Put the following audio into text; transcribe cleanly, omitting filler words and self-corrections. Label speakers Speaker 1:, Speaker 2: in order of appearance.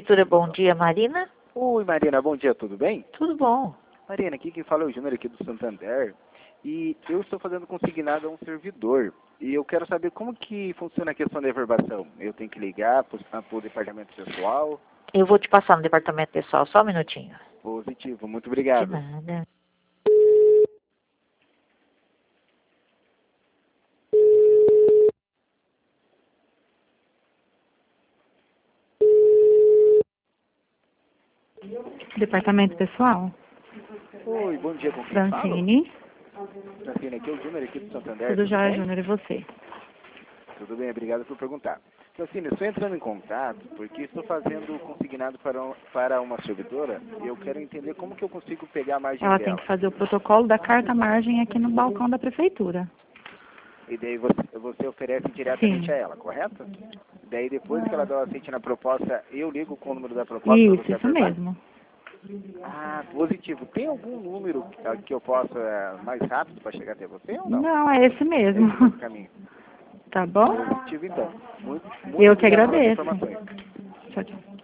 Speaker 1: Prefeitura, bom dia, Marina.
Speaker 2: Oi, Marina, bom dia, tudo bem?
Speaker 1: Tudo bom.
Speaker 2: Marina, aqui quem fala é o Júnior aqui do Santander e eu estou fazendo consignado a um servidor e eu quero saber como que funciona a questão da reverbação. Eu tenho que ligar para o departamento pessoal?
Speaker 1: Eu vou te passar no departamento pessoal, só um minutinho.
Speaker 2: Positivo, muito
Speaker 1: De
Speaker 2: obrigado.
Speaker 1: nada.
Speaker 3: Departamento pessoal?
Speaker 2: Oi, bom dia, com quem falo?
Speaker 3: Francine?
Speaker 2: Francine, aqui é o Júnior aqui do Santander,
Speaker 3: Tudo jóia,
Speaker 2: bem?
Speaker 3: Júnior, e você?
Speaker 2: Tudo bem, obrigado por perguntar. Francine, estou entrando em contato porque estou fazendo consignado para uma servidora e eu quero entender como que eu consigo pegar a margem
Speaker 3: Ela tem
Speaker 2: dela.
Speaker 3: que fazer o protocolo da carta-margem aqui no balcão da prefeitura.
Speaker 2: E daí você oferece diretamente
Speaker 3: Sim.
Speaker 2: a ela, correto? Daí depois que ela dá o aceite na proposta, eu ligo com o número da proposta para você
Speaker 3: Isso
Speaker 2: aprovar?
Speaker 3: mesmo.
Speaker 2: Ah, positivo. Tem algum número que eu possa mais rápido para chegar até você ou não?
Speaker 3: Não, é esse mesmo.
Speaker 2: Esse é o caminho.
Speaker 3: Tá bom?
Speaker 2: Positivo então. Muito
Speaker 3: Eu que
Speaker 2: obrigado pelas
Speaker 3: agradeço.
Speaker 2: informações.
Speaker 3: Tchau, tchau.